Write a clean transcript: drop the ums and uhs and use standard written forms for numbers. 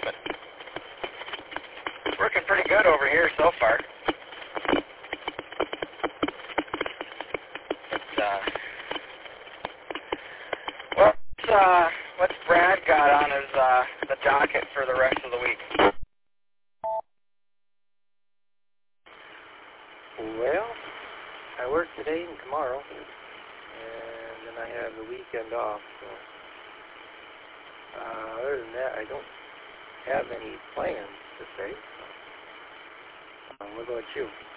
it. It's working pretty good over here so far. What's Brad got on his the docket for the rest of the week? Well, I work today and tomorrow, and then I have the weekend off. So, other than that, I don't have any plans to say. So. What about you?